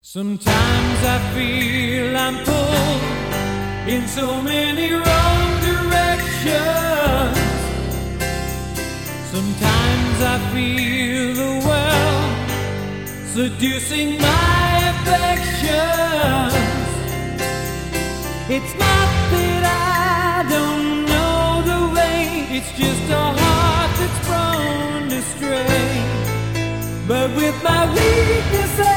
Sometimes I feel I'm pulled in so many wrong directions. Sometimes I feel the world seducing my affections. It's not that I don't know the way, it's just a heart that's prone to stray. But with my weakness